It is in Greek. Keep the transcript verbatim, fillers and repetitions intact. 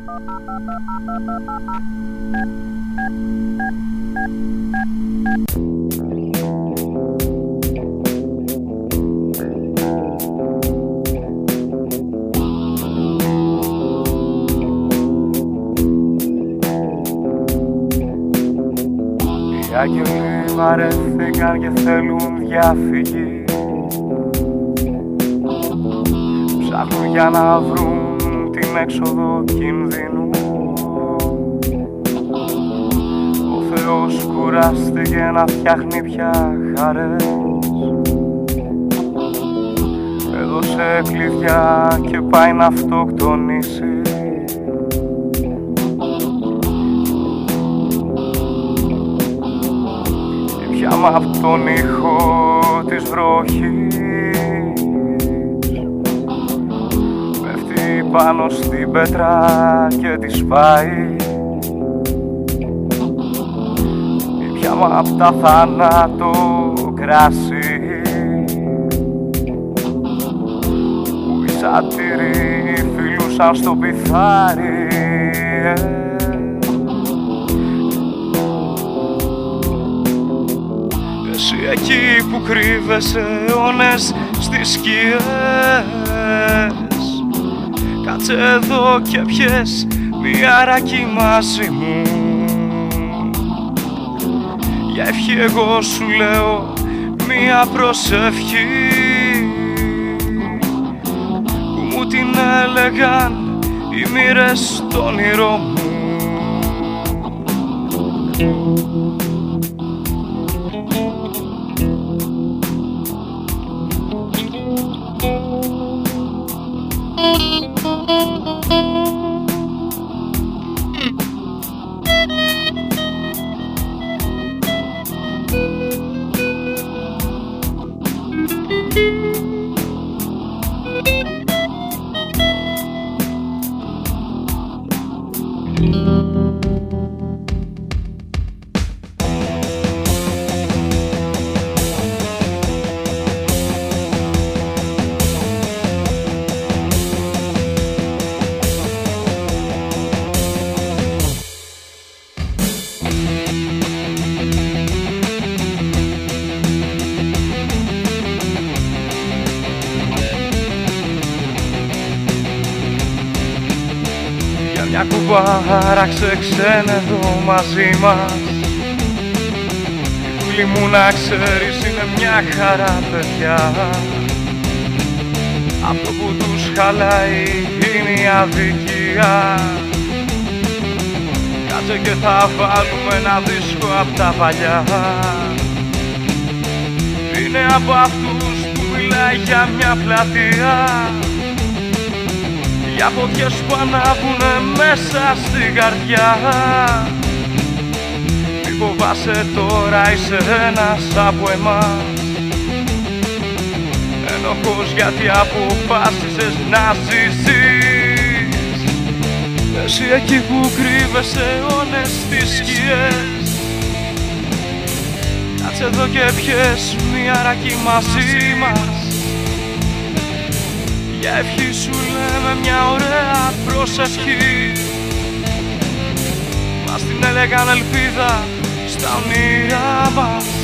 Οι άγγελοι βαρέθηκαν και θέλουν διαφυγή. Ψάχνουν για να βρουν την έξοδο κινδύνου. Ο Θεός κουράστηκε να φτιάχνει πια χαρές. Έδωσε κλειδιά και πάει να αυτοκτονήσει. Πιάμα απ' τον ήχο της βροχής πέφτει πάνω στην πέτρα και τη σπάει. Πιάμα απ' τα θάνατο κράσι που οι σάτυροι φιλούσαν στο πιθάρι. Εσύ εκεί που κρύβεσαι αιώνες στις σκιές, κάτσε εδώ και πιες μια ρακή μαζί μου. Για ευχή εγώ σου λέω μια προσευχή που μου την έλεγαν οι μοίρες στο όνειρό μου. Μια κουβάρα ξεξένε εδώ μαζί μας. Οι φίλοι μου να ξέρεις είναι μια χαρά παιδιά. Αυτό που τους χαλάει είναι η αδικία. Κάτσε και θα βάλουμε ένα δίσκο απ' τα παλιά. Είναι από αυτούς που μιλάει για μια πλατεία, για φωτιές που ανάβουνε μέσα στην καρδιά. Μη φοβάσαι τώρα, είσαι ένας από εμάς. Ενοχός γιατί αποφάσισες να ζήσεις. Εσύ εκεί που κρύβεσαι αιώνες στις σκιές, κάτσε εδώ και πιες μια ρακή μαζί μας. Για ευχή σου λέμε μια ωραία προσευχή, μας την έλεγαν ελπίδα στα όνειρά μας.